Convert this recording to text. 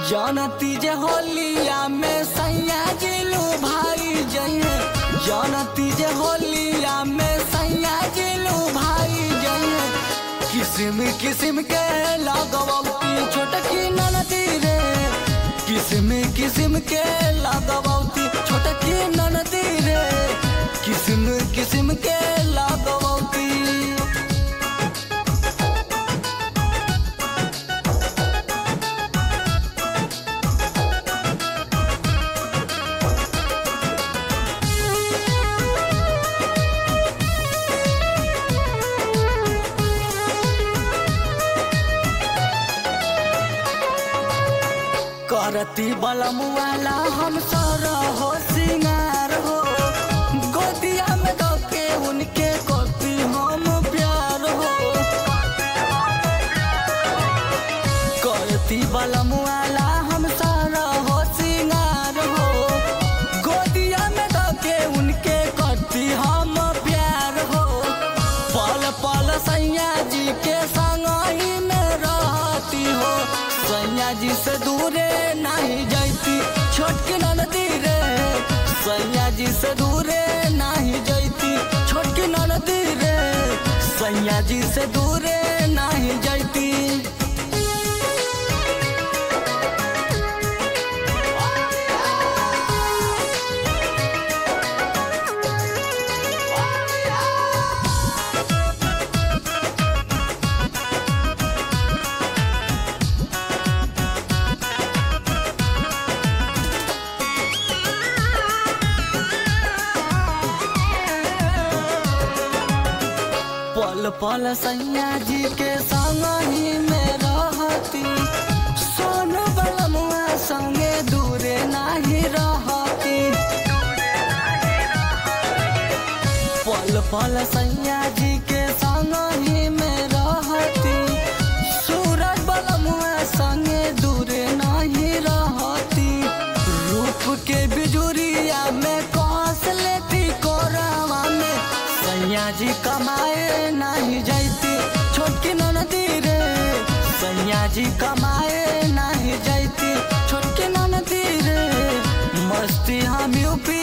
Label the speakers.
Speaker 1: जानती जे होलिया में सैया जिलू भाई जइए, जानती जे होलिया में सैया जिलू भाई जइए। किस्म किस्म के लगवती छोटकी ननदी रे, किस्म किस्म के लगवती छोटकी ननदी रे, किस्म किस्म के लगवती। करती बलम वाला हम सारा हो सिंगार हो, गोदिया में धोके उनके करती हम प्यार हो। करती बलम वाला हम सारा हो सिंगार हो, गोदिया में धोके उनके करती हम प्यार हो। पल पल सैया जी के संग ही में रहती हो, सैया जी से दूरे नहीं जाती छोटकी ननदी रे, सैया जी से दूरे नहीं जाती छोटकी ननदी रे, सैया जी से दूरे नहीं जाती। पल पल सैया जी के संग ही में रहती, सोनू बलमुआ संगे दूरे नहीं रहती। पल पल सैया जी के संग ही में रहती, सूरज बलमुआ संगे दूरे नहीं रहती। रूप के बिजुरिया में कस लेती कोरावा में, सैया जी कमाए नहीं जाती छोटकी ननदी रे, सैया जी कमाए नहीं जाती छोटकी ननदी रे। मस्ती हम यूपी